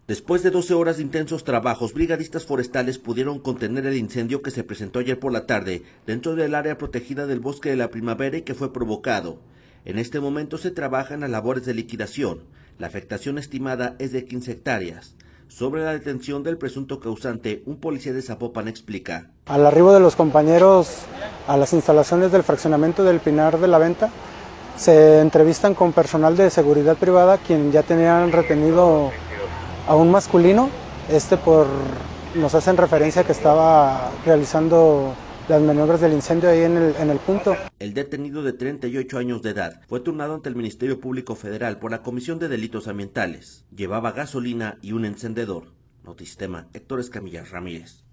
Después de 12 horas de intensos trabajos, brigadistas forestales pudieron contener el incendio que se presentó ayer por la tarde dentro del área protegida del Bosque de la Primavera y que fue provocado. En este momento se trabajan las labores de liquidación. La afectación estimada es de 15 hectáreas. Sobre la detención del presunto causante, un policía de Zapopan explica. Al arribo de los compañeros a las instalaciones del fraccionamiento del Pinar de la Venta, se entrevistan con personal de seguridad privada, quien ya tenían retenido a un masculino. Nos hacen referencia que estaba realizando las maniobras del incendio ahí en el punto. El detenido de 38 años de edad fue turnado ante el Ministerio Público Federal por la Comisión de Delitos Ambientales. Llevaba gasolina y un encendedor. Notisistema, Héctor Escamilla Ramírez.